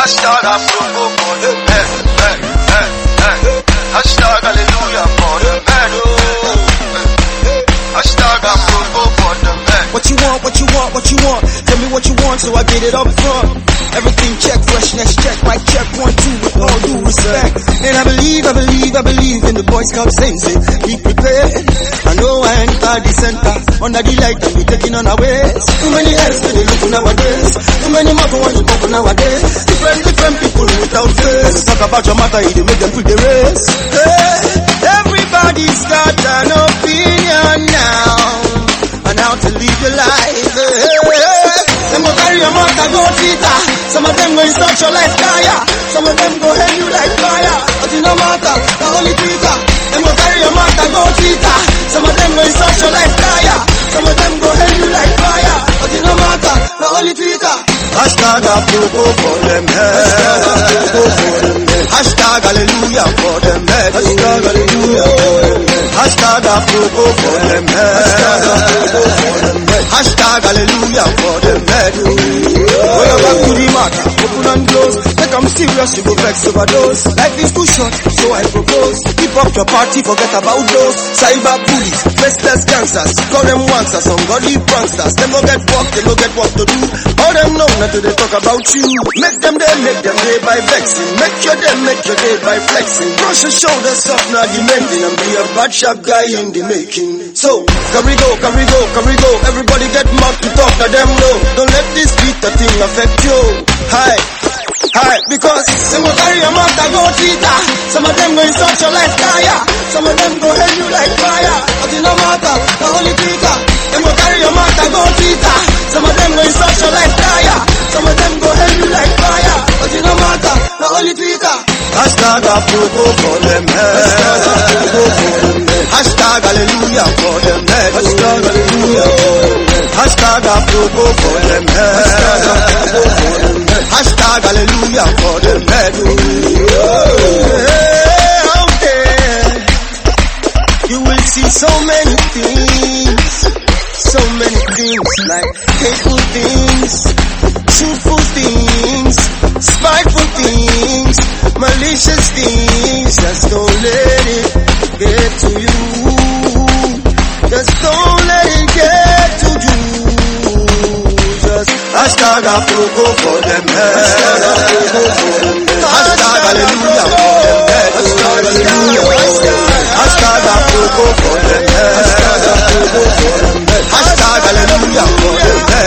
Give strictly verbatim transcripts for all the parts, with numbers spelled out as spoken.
Hashtag approval for the men. Hashtag hallelujah for the men. Hashtag approval for the men. What you want, what you want, what you want? Tell me what you want so I get it up front. Everything check, freshness check, mic check, one, two, with all due respect. And I believe, I believe, I believe in the Boy Scout saying, be prepared. I know I enter the center, under the light and we taking on our ways. Too many heads to the look nowadays. Too many mouths want to open nowadays. Different, different people without face. Talk about your matter, you make them put the race. Hey, everybody's got an opinion now. And how to live your life. Hey, hey. Some will carry your mouth and go Twitter. Some of them go insult your life fire. Some of them go hate you like fire. But it no matter, the only Twitter. Them will carry your mouth and go Twitter. Some of them go insult your life fire. Some of them go hate you like fire. But it no matter, the only Twitter. Hashtag approval for them head. Hashtag hallelujah for them head. Hashtag hallelujah for them head. Hashtag approval for them head. Hashtag hallelujah for them head. When you back to the matter, open and close. Make them serious, you go vex overdose. Life is too short, so I propose. Keep up your party, forget about those cyber bullies, faceless gangsters. Call them ones, some godly pranksters. Them go get work, they go get what to do. All them know not to they talk about you. Make them day, make them day by vexing. Make your day, make your day by flexing. Brush your shoulders off, not demanding. And be a bad sharp guy in the making. So, can we go, can we go, can we go? Everybody get mad to talk to them low. Don't let this beat the thing affect you. Hi, hi, because some will carry your mouth and go Twitter. Some of them go insult your life fire. Some of them go hate you like fire. But it no matter, the only Twitter. Them will carry your mouth and go Twitter. Some of them go insult your life fire. Some of them go hate you like fire. But it no matter, the only Twitter. Hashtag approval for them head. Hashtag hallelujah for them head. Hashtag hallelujah for them head. Hashtag approval for them head. Hashtag hallelujah for them head. Out there you will see so many things, so many things like hateful things, truthful things, spiteful things, malicious things. Just don't let it get to you. Just don't let it get to you. Just hashtag approval for them head. Hashtag hallelujah for them head. Hashtag approval for them head. Hashtag hallelujah for them head.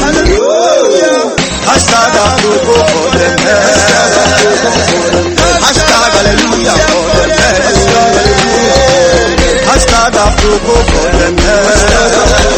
Hashtag approval for them head. Hashtag hallelujah for them head. Hashtag approval for them head.